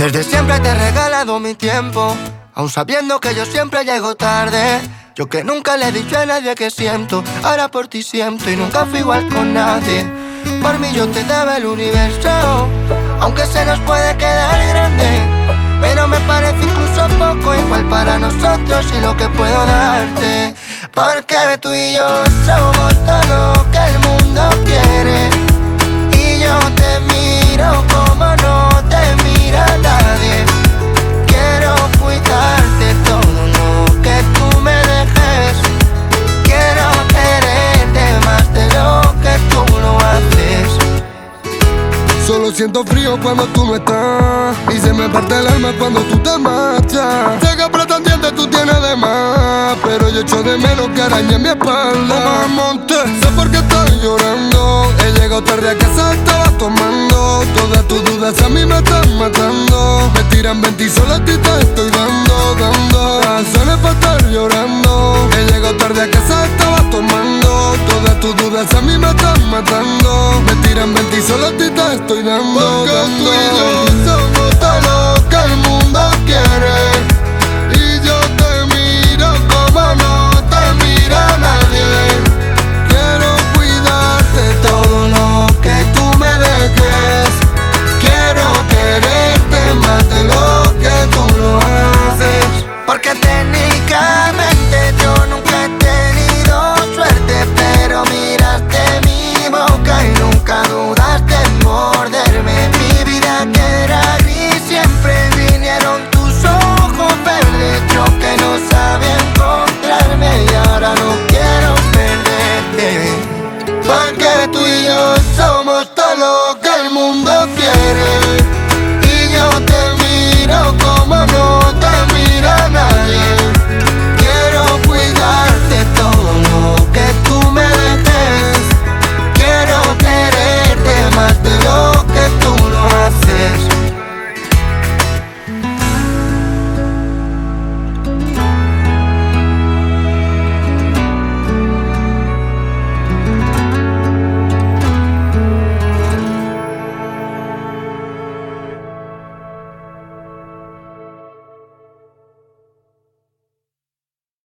Desde siempre te he regalado mi tiempo, aun sabiendo que yo siempre llego tarde. Yo que nunca le he dicho a nadie que siento, ahora por ti siento y nunca fui igual con nadie. Por mí yo te daba el universo, aunque se nos puede quedar grande, pero me parece incluso poco igual para nosotros y lo que puedo darte. Porque tú y yo somos todo lo que el mundo quiere, y yo te miro como no te mira nadie. Quiero cuidarte todo lo que tú me dejes, quiero quererte más de lo que tú lo haces. Solo siento frío cuando tú no estás, y se me parte el alma cuando tú te marchas. Sé que pretendiente tú tienes de más, pero yo echo de menos que arañe en mi espalda. Monte, sé por qué estoy llorando. He llegado tarde a casa, estaba tomando. Todas tus dudas a mí me están matando. Me tiran 20 y solo a ti te estoy dando. Razones para estar llorando.